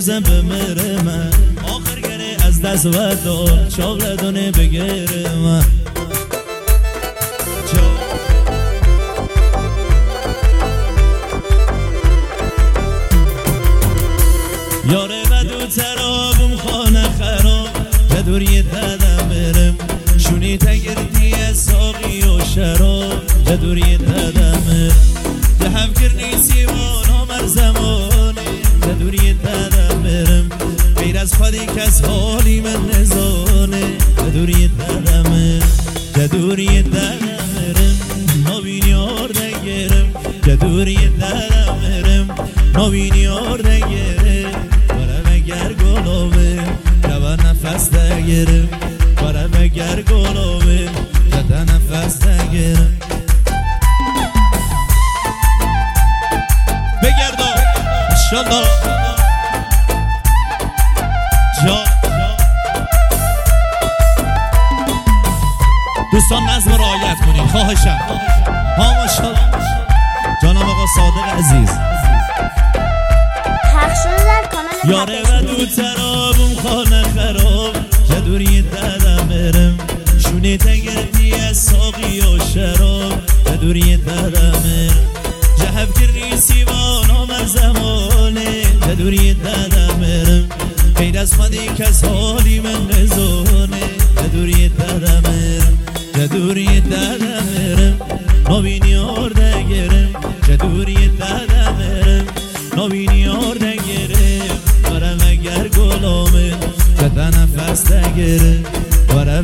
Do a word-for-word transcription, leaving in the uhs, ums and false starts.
بازم بمیرم آخر گره از دست و دار شغل دونه بگیرم یاره و دو ترابم خانه خراب جدوری دادم برم شونی تگردی از ساقی و شراب جدوری دادم جهب کرنی سیوان آمر زمانه جدوری دادم برم غیر از خودی کس حالی من نزانه جدوری دادم جدوری دادم برم نوینی آرده گرم جدوری دادم برم نوینی آرده گرم گر گلومه جوا نفس دگیرم برای بگر گلومه جدا نفس دگیرم بگردو انشالله جا دوستان نظم رعایت کنید خواهشم ها ماشالله جانم آقا صادق عزیز یاره و دو ترابم خانه خراب جدوری دادم برم شونه تگردی از ساقی و شراب جدوری دادم جهب کرنی سیوان آمر زمانه جدوری دادم برم غیر از خودی کس حالی من نزانه جدوری دادم جدوری دادم برم نوینی آرده گرم جدوری دادم برم نوینی آرده گرم برم اگر گلامه جدا نفس دگیره برم